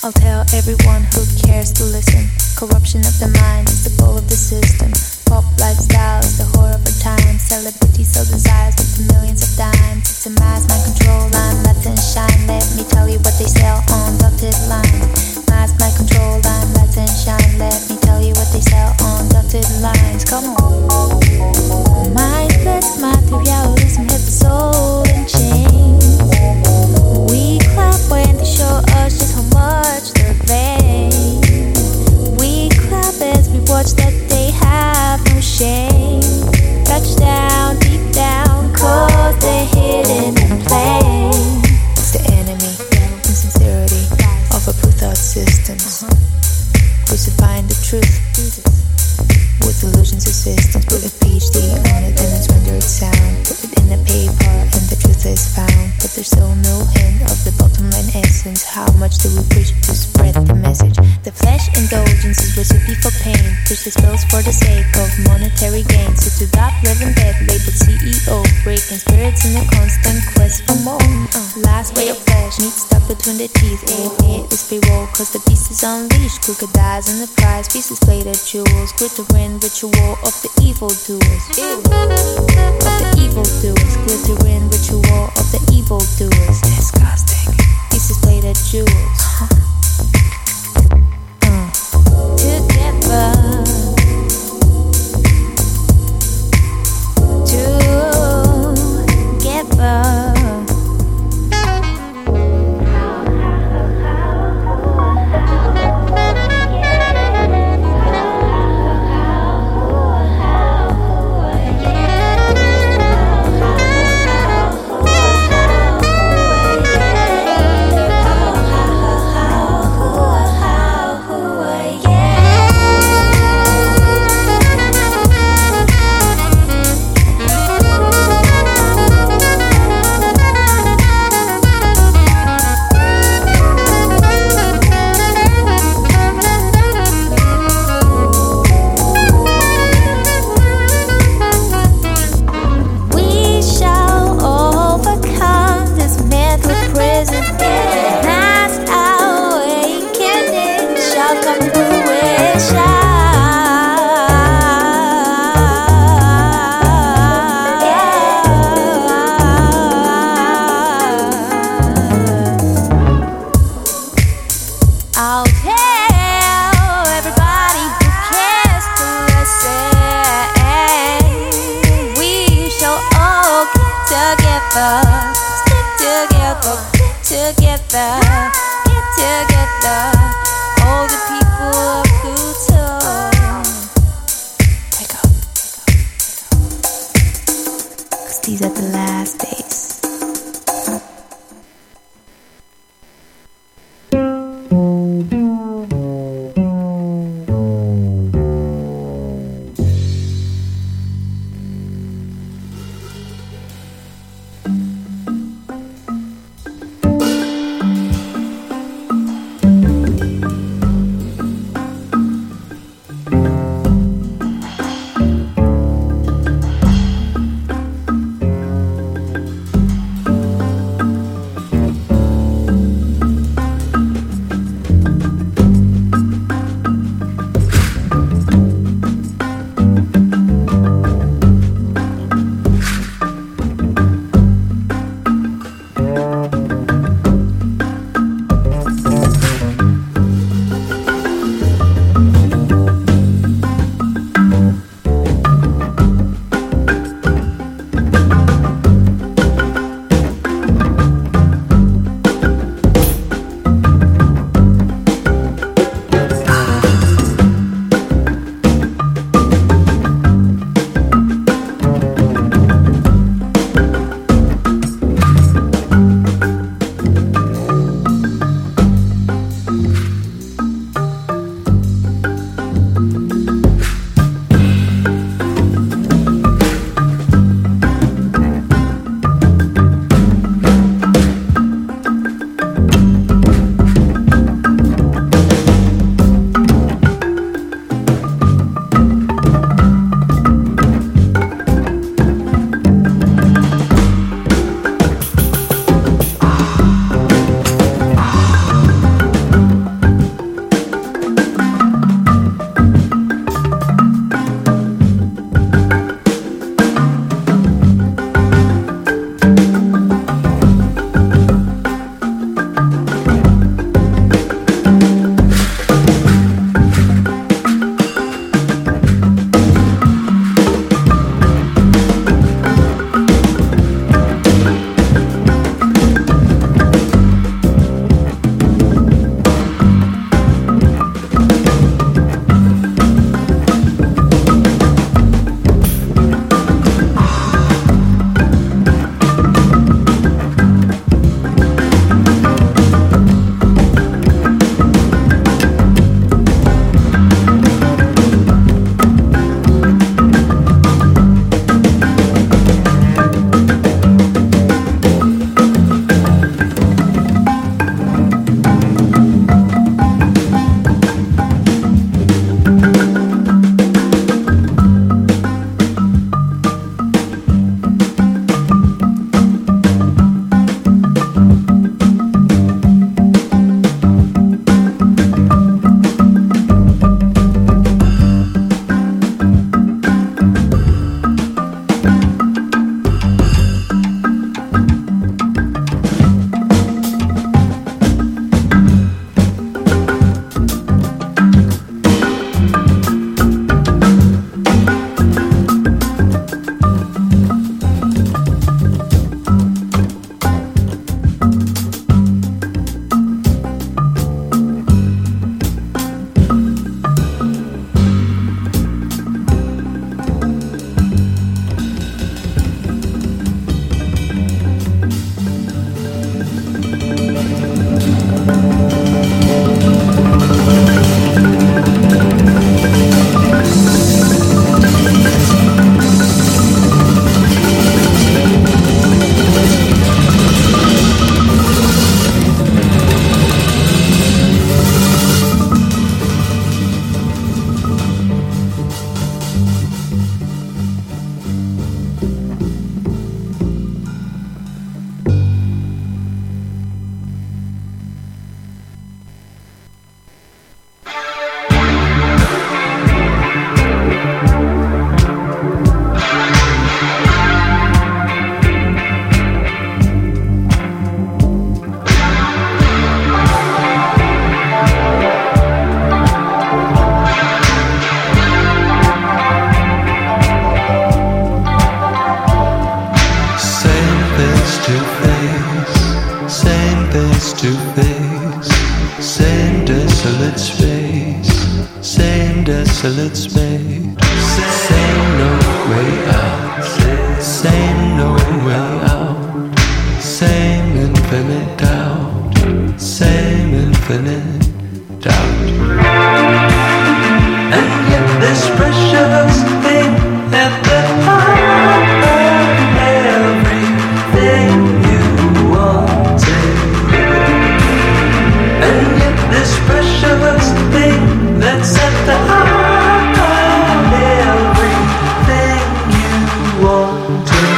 I'll tell everyone who cares to listen. Corruption of the mind is the goal of the system. Pop lifestyle is the whore of our time. Celebrities sell desires with millions of dimes. It's a mass mind control line, let them shine. Let me tell you what they sell on dotted line. Mass mind control line, let them shine. Let me tell you what they sell on dotted lines. Come on. Mindless materialism hit the soul in chains. We clap when they show us just how much they're vain. We clap as we watch that they have no shame. Touchdown, deep down, cause they're hidden in plain. It's the enemy, insincerity of our blue thought systems. Crucifying the truth with illusions of systems. Put a PhD on it and it's rendered sound. Put it in a paper and the truth is found. But there's still no hint of the bottom line essence. How much do we preach to spread the message? The flesh indulgence is recipe for pain. Push the spells for the sake of monetary gain. So to that living dead labeled CEO, breaking spirits in a constant quest for more. Last ray of flesh, meat stuck between the teeth. It is payroll cause the beast is unleashed. Crocodiles in the prize, pieces plated jewels. Glittering ritual of the evil doers. Of the evil doers. Glittering ritual of the evil doers. Disgusting. Pieces plated jewels. Together. Together. desolate space. Same no way out. Same no way out. Same infinite doubt. Same infinite doubt. And yet this precious thing at the heart of everything you wanted. And yet this precious thing that's at the heart of everything you wanted.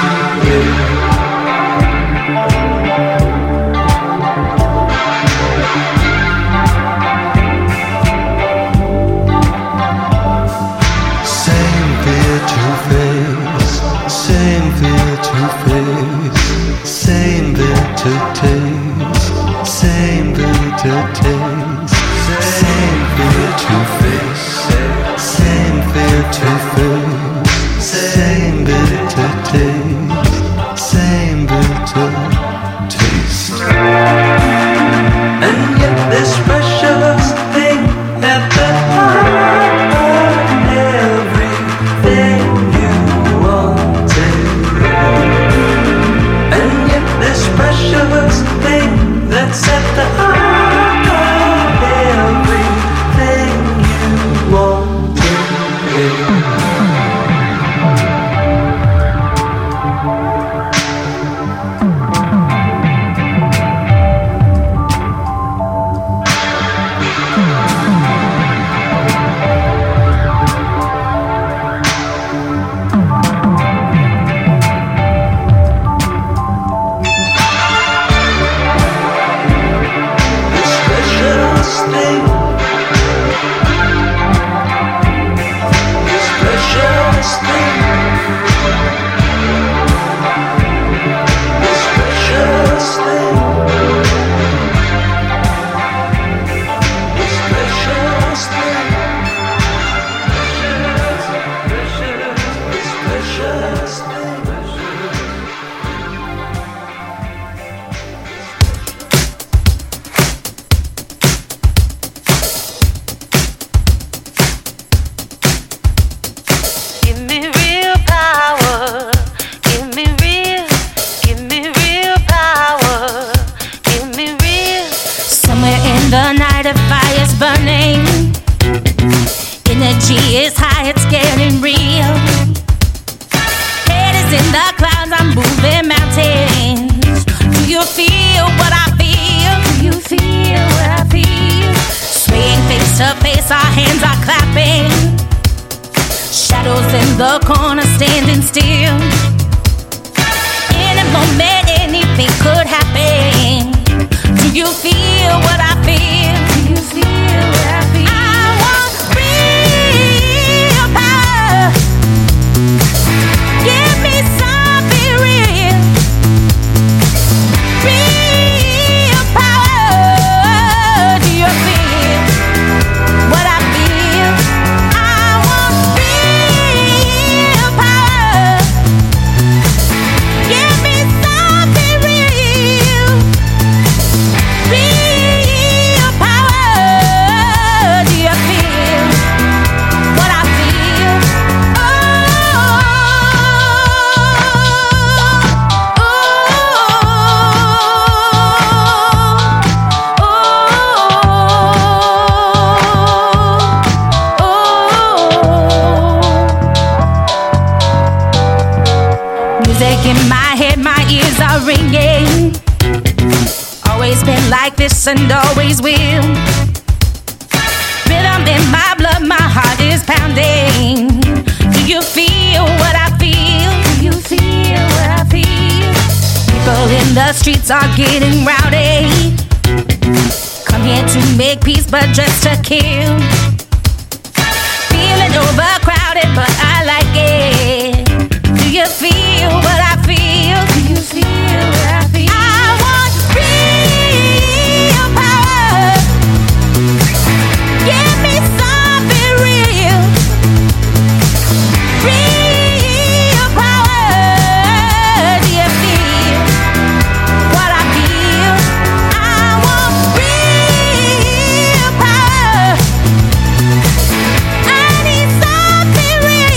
Same fear to face, same fear to face, same bitter taste, same bitter taste, same fear to face, same fear to face, same bitter taste, same bitter taste. And yet this precious thing at the heart of everything you wanted. And yet this precious thing that's at the heart of everything you wanted. Real yes and always will. Rhythm in my blood, my heart is pounding. Do you feel what I feel? Do you feel what I feel? People in the streets are getting rowdy. Come here to make peace, but just to kill. Feeling overcrowded, but I like it. Do you feel what I feel? Do you feel what I feel? I want real power. Give me something real. Real power. Do you feel what I feel? I want real power. I need something real.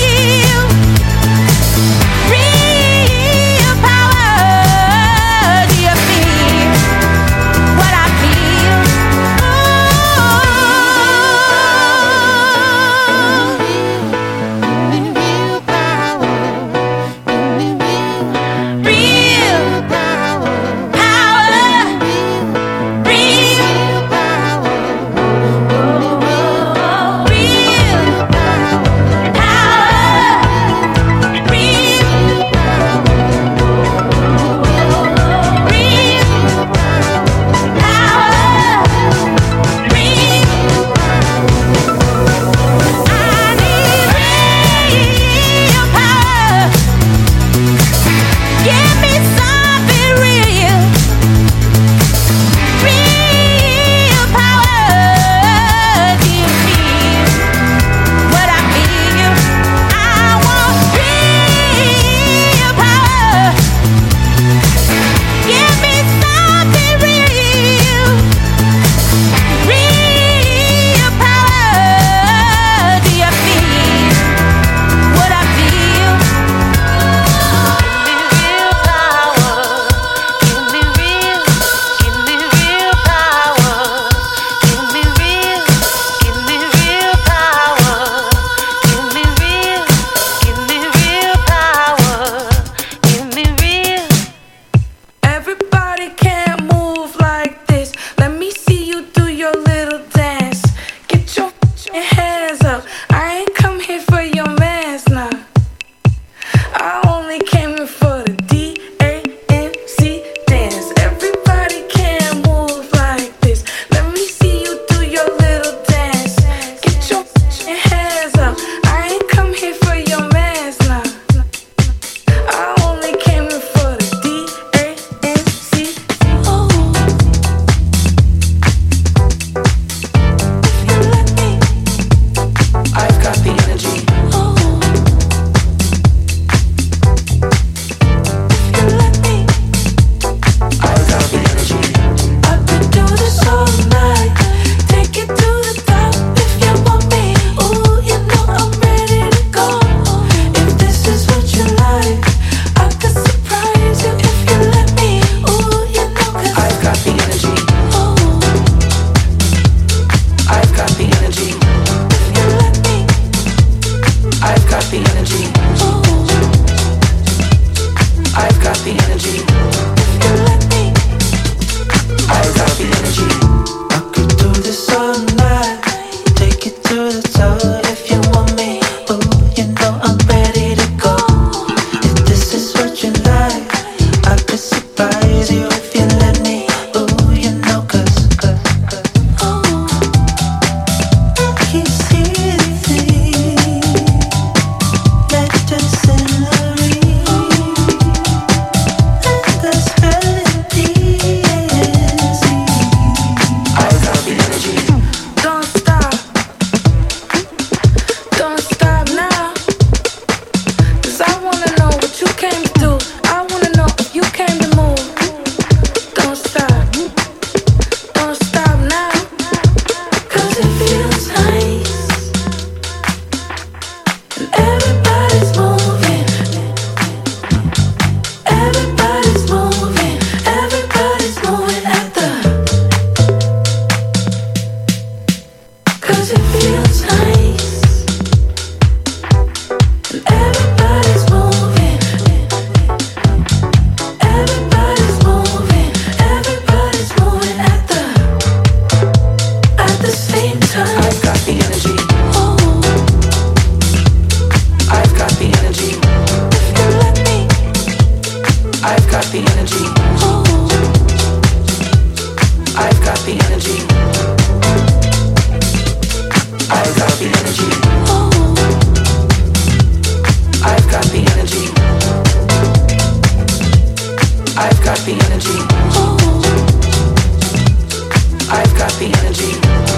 without the energy.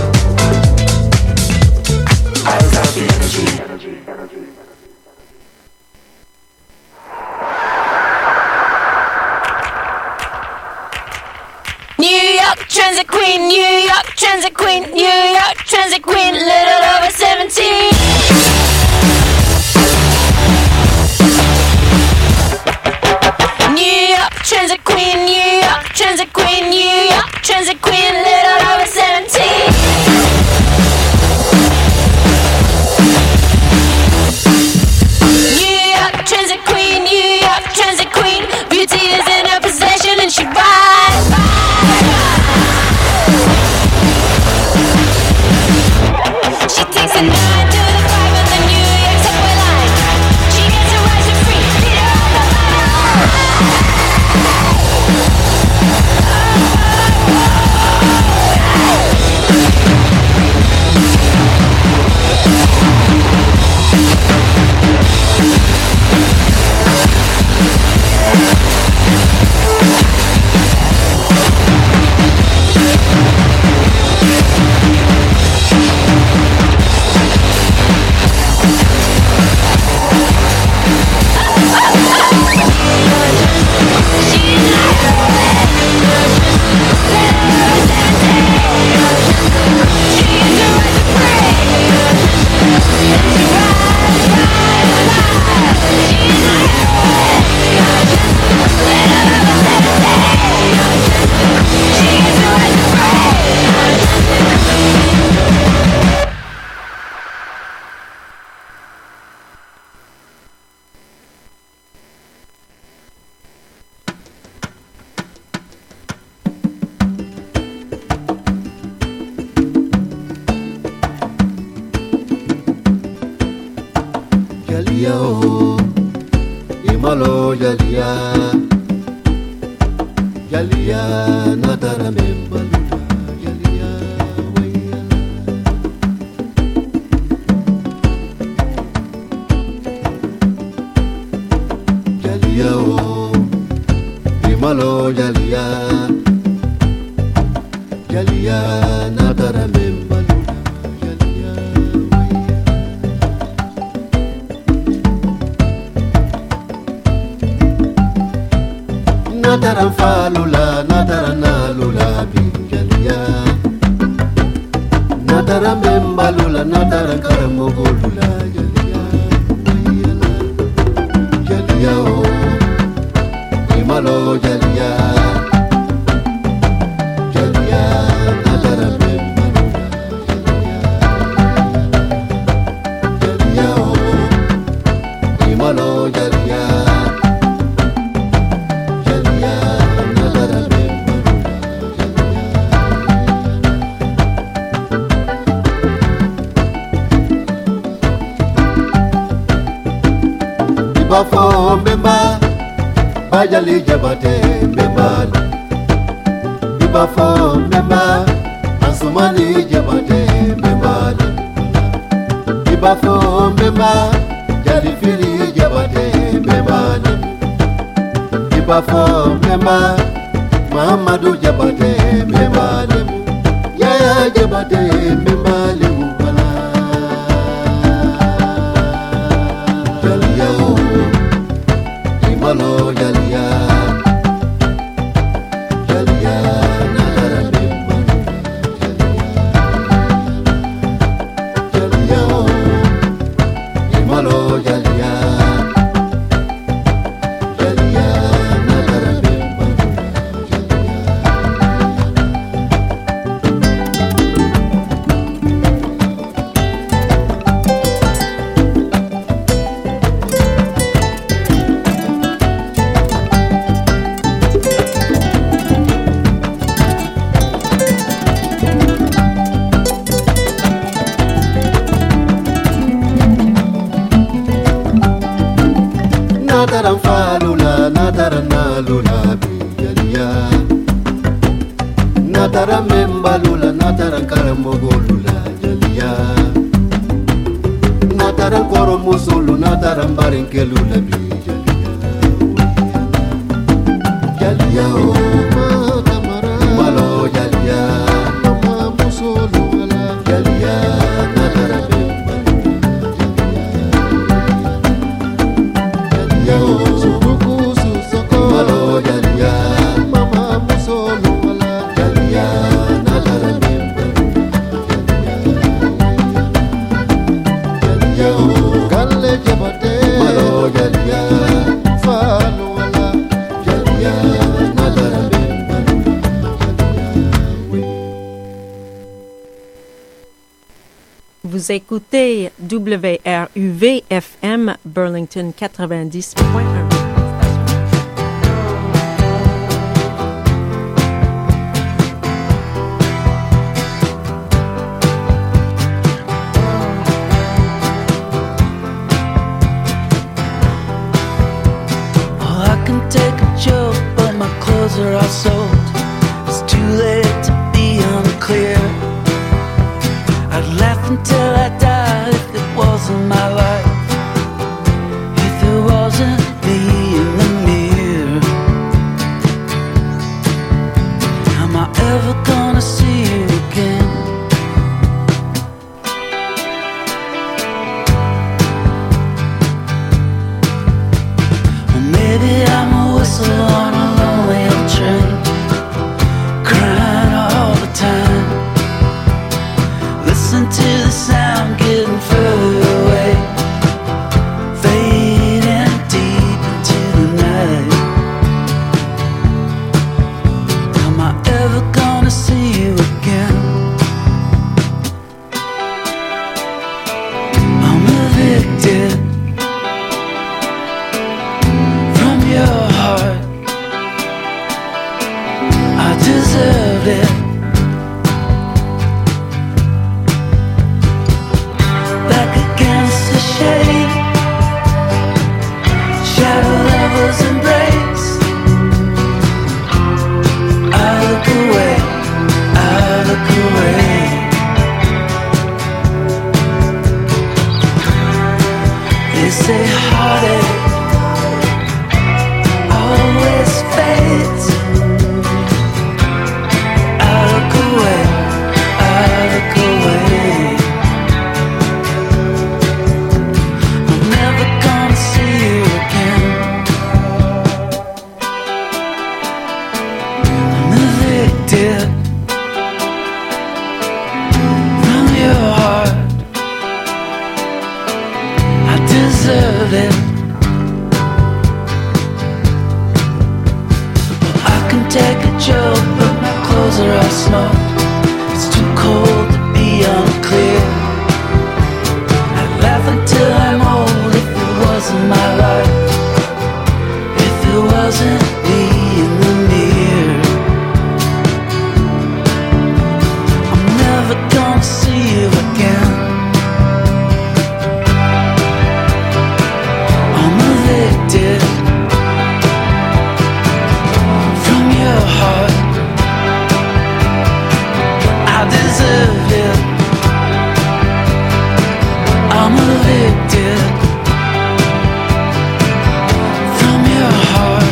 I without the energy. New York Transit Queen, New York Transit Queen, New York Transit Queen, little over 17. New York Transit Queen, New York Transit Queen, New York Transit Queen, little over 17. New York Transit Queen, New York Transit Queen, beauty is in her possession and she rides. She takes a 9 to the 5 on the New York subway line. She gets her rights for free, beat her on the line. Bajali jabate membal Ibafo memba Asumani jabate membal Ibafo memba Jalifili jabate membal Ibafo memba Muhammadu jabate membal Yaya jabate membal Jaliyao Imalo Jaliyao Nataran falula, nataran nalula bijalia. Nataran membalula, nataran karamogolula jalia. Nataran koromusulu, nataran barinkelula bijalia. Jalia oh, malo jalia. Vous écoutez WRUV-FM Burlington 90.1. Joke, but my clothes are all sold. It's too late to be unclear. I'd laugh until I died if it wasn't my life, if it wasn't me in the mirror. Am I ever gonna see you again? Or maybe I'm a whistle on a lonely old train, crying all the time. Listen to the sound getting further away, fading deep into the night. Am I ever gonna see you again? I'm evicted from your heart. I deserve it. Back against the shade, shadow lovers embrace. I look away, I look away. They say heartache always fades. I look away, I look away. I'm never gonna see you again. I'm evicted from your heart. I deserve it. Well, I can take a joke, but my clothes are all smoke. It's too cold to be unclear. I'd laugh until I'm old if it wasn't my life, if it wasn't me in the mirror. I'm never gonna see you again. I'm evicted from your heart. I deserve it. I'm evicted from your heart.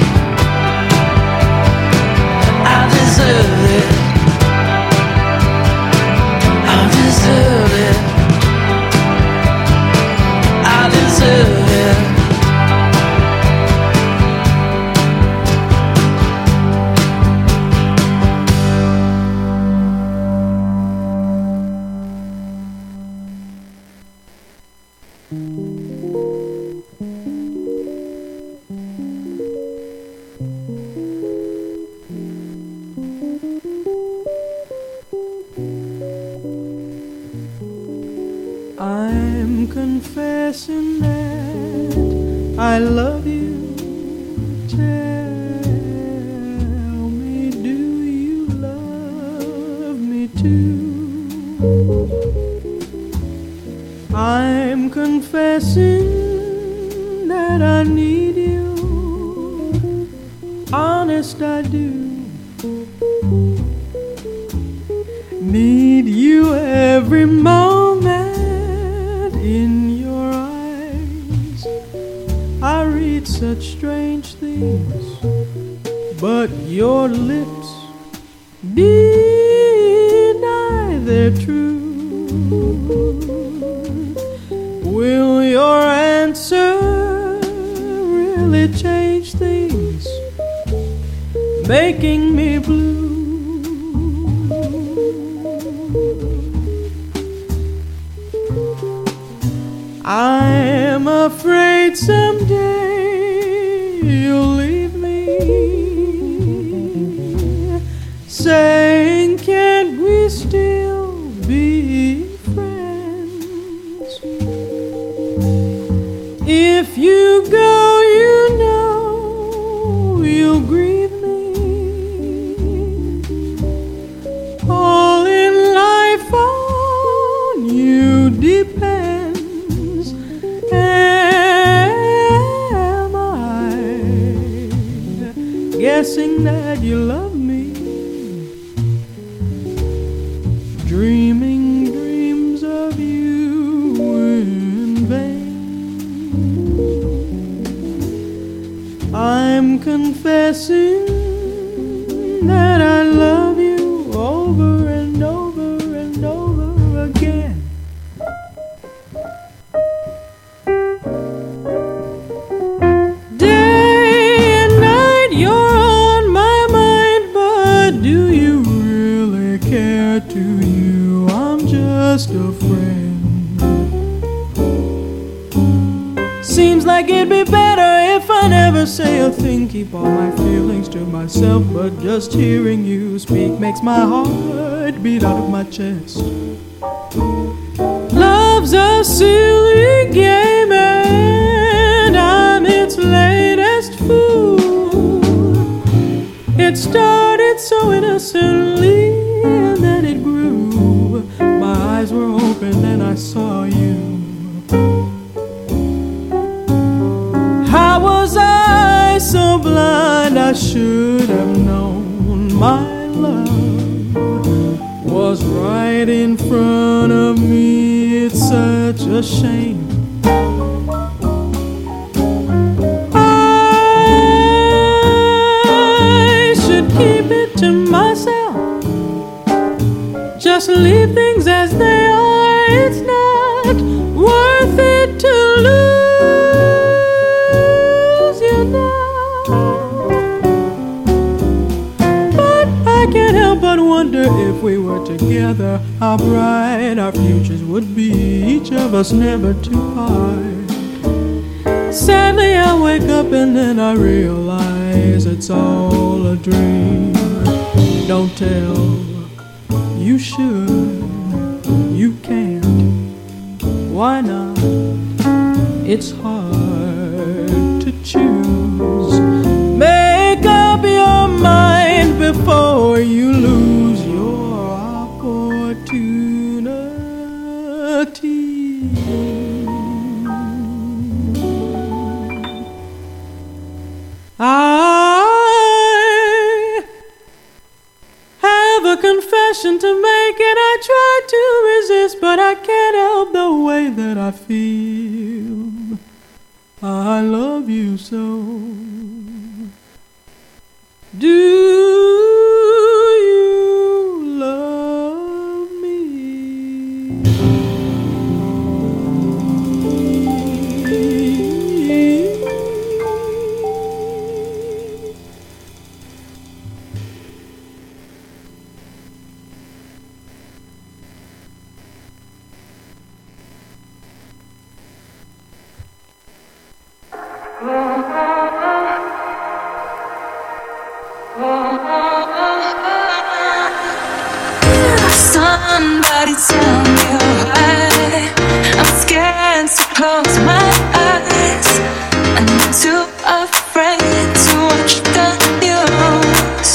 I deserve it. I deserve it. I deserve it. I'm confessing that I love you. Tell me, do you love me too? I'm confessing that I need you. Honest, I do. Need you every moment. In your eyes I read such strange things, but your lips deny their truth. Will your answer really change things, making me blue? I'm afraid someday you'll leave me, saying, can't we still be friends? you, I'm just a friend. Seems like it'd be better if I never say a thing, keep all my feelings to myself, but just hearing you speak makes my heart beat out of my chest. Love's a silly game and I'm its latest fool. It started so innocently and then it grew. My eyes were open and I saw you. How was I so blind? I should have known my love was right in front of me. It's such a shame. I should keep it to myself, just leave things as they are. It's not worth it to lose you now. But I can't help but wonder if we were together, how bright our futures would be, each of us never to part. Sadly I wake up and then I realize it's all a dream. Don't tell, you should, you can't. Why not? It's hard to choose. Make up your mind before you lose your opportunity. I have a confession to make and I try to resist, but I can't help the way that I feel. I love you so. Do you love me? Somebody tell me why I'm scared to close my eyes. I'm too afraid to watch the news.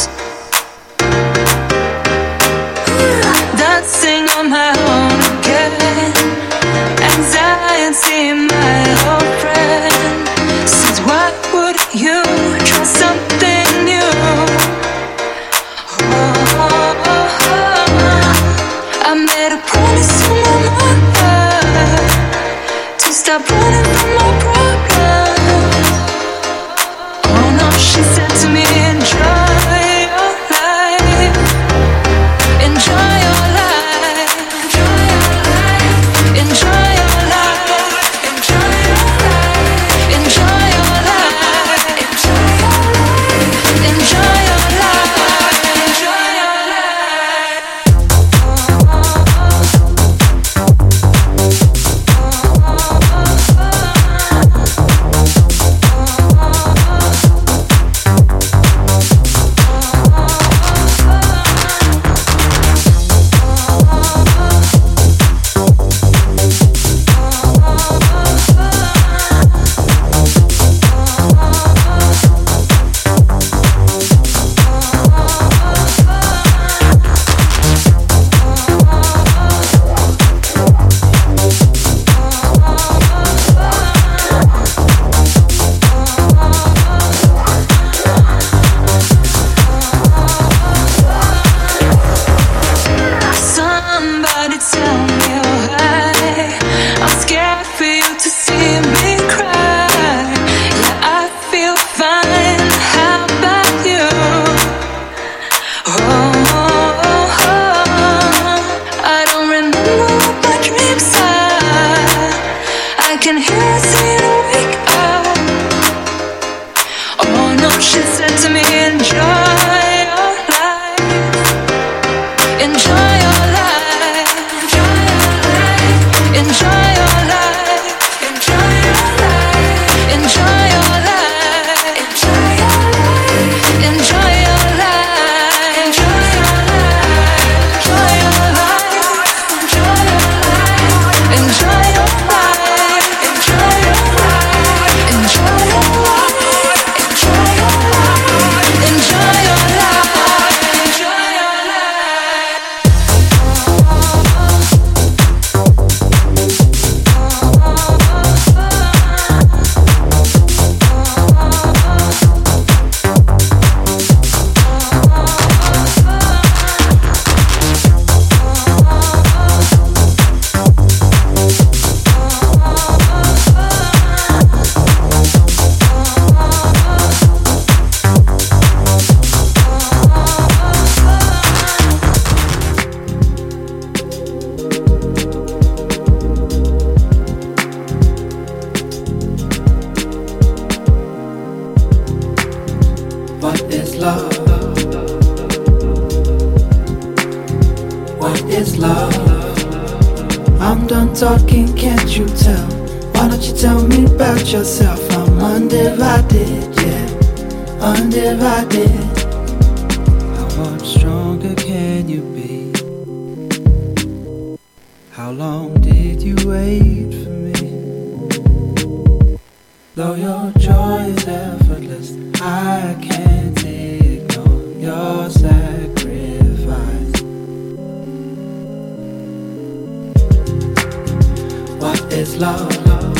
Dancing on my own again. Anxiety, my old friend. Says, why would you try something new? I made a promise to my mother to stop running from my problems. Oh no, she said to me, enjoy your life. Enjoy your life. Enjoy your life. Enjoy your life. Enjoy your life. Enjoy your life. Enjoy your life. Enjoy your life. Somebody tell me why I'm scared for you to see me cry. Yeah, I feel fine. How about you? I don't remember what my dreams are. I can hear her saying wake up. Oh no, she said to me, enjoy your life. Enjoy your life. I'm done talking, can't you tell? Why don't you tell me about yourself? I'm undivided, yeah, undivided. How much stronger can you be? How long did you wait for me? Though your joy is effortless, I can't ignore your sacrifice. What is love?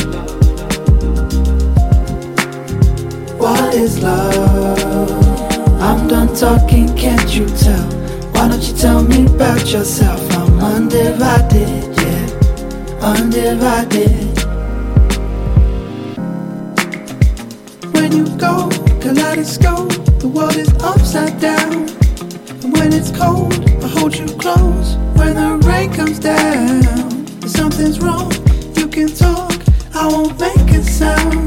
What is love? I'm done talking, can't you tell? Why don't you tell me about yourself? I'm undivided, yeah, undivided. When you go, kaleidoscope, the world is upside down. And when it's cold, I hold you close. When the rain comes down, if something's wrong, you can talk, I won't make a sound.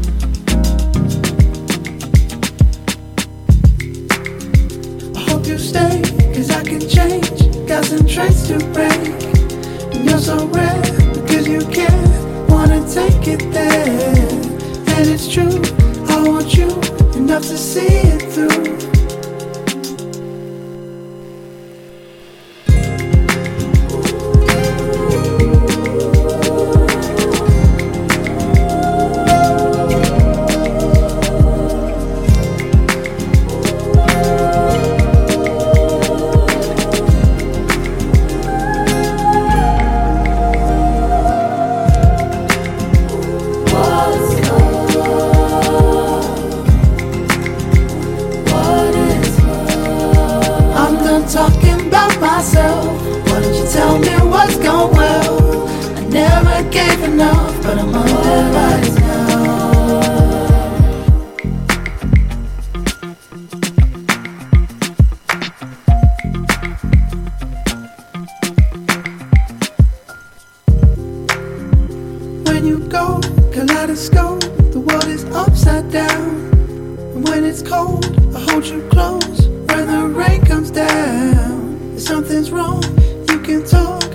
I hope you stay, cause I can change. Got some traits to break. And you're so rare, because you care. Wanna take it there. And it's true, I want you enough to see it through. Talking about myself, why don't you tell me what's going well? I never gave enough, but I'm undivided now. When you go, kaleidoscope, the world is upside down. And when it's cold, I hold you close. When the rain comes down, if something's wrong, you can talk,